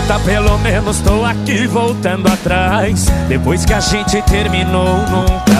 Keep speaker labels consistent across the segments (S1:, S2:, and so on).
S1: Escuta, pelo menos tô aqui voltando atrás. Depois que a gente terminou, nunca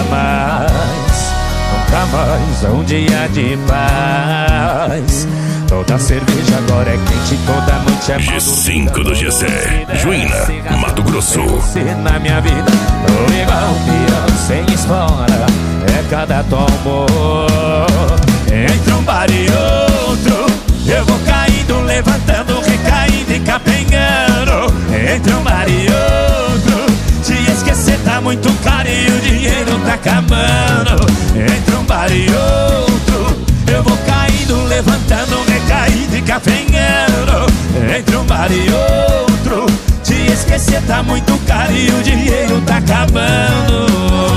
S1: mais um dia de paz. Toda cerveja agora é quente, toda noite é
S2: G5 do Gessé, Juína, Mato Grosso.
S1: Você na minha vida, tô igual um peão sem espora. É cada tombo. Entre um bar e outro, eu vou caindo, levantando, recaindo e capengando. Entre um bar e outro, te esquecer tá muito caro e o dinheiro tá acabando. Entre um bar e outro, eu vou caindo, levantando, recaindo e capengando. Entre um bar e outro, te esquecer tá muito caro e o dinheiro tá acabando.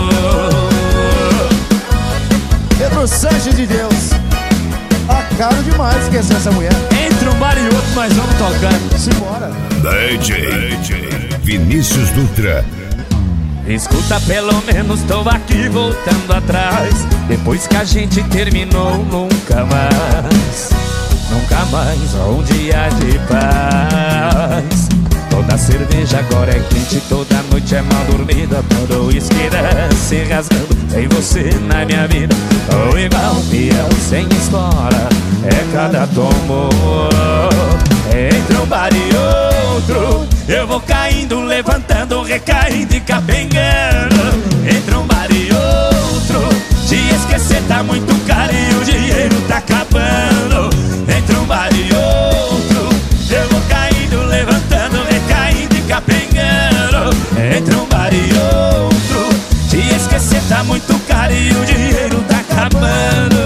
S3: Pedro Sanches de Deus, tá caro demais esquecer essa mulher.
S1: Entre um bar e outro, nós vamos tocando.
S3: Simbora.
S2: DJ Vinícius Dutra.
S1: Escuta, pelo menos tô aqui voltando atrás. Depois que a gente terminou, nunca mais um dia de paz. Toda cerveja agora é quente, toda noite é mal dormida. Todo uísque desce rasgando, tem você na minha vida. Tô igual um peão sem espora, é cada tombo. Entre um bar e outro, eu vou caindo, levantando, recaindo e capengando. Entre um bar e outro, te esquecer tá muito caro e o dinheiro tá acabando. Entre um bar e outro, eu vou caindo, levantando, recaindo e capengando. Entre um bar e outro, te esquecer tá muito caro e o dinheiro tá acabando.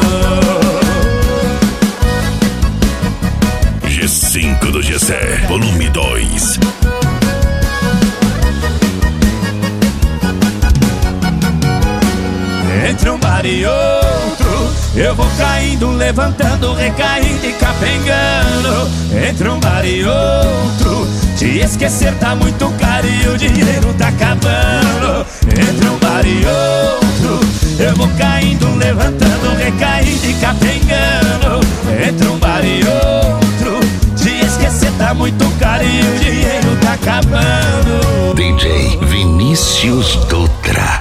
S2: G5 do Gessé, volume 2.
S1: Entre um bar e outro, eu vou caindo, levantando, recaindo e capengando. Entre um bar e outro, te esquecer tá muito caro e o dinheiro tá acabando. Entre um bar e outro, eu vou caindo, levantando, recaindo e capengando. Entre um bar e outro, te esquecer tá muito caro e o dinheiro tá acabando.
S2: DJ Vinícius Dutra.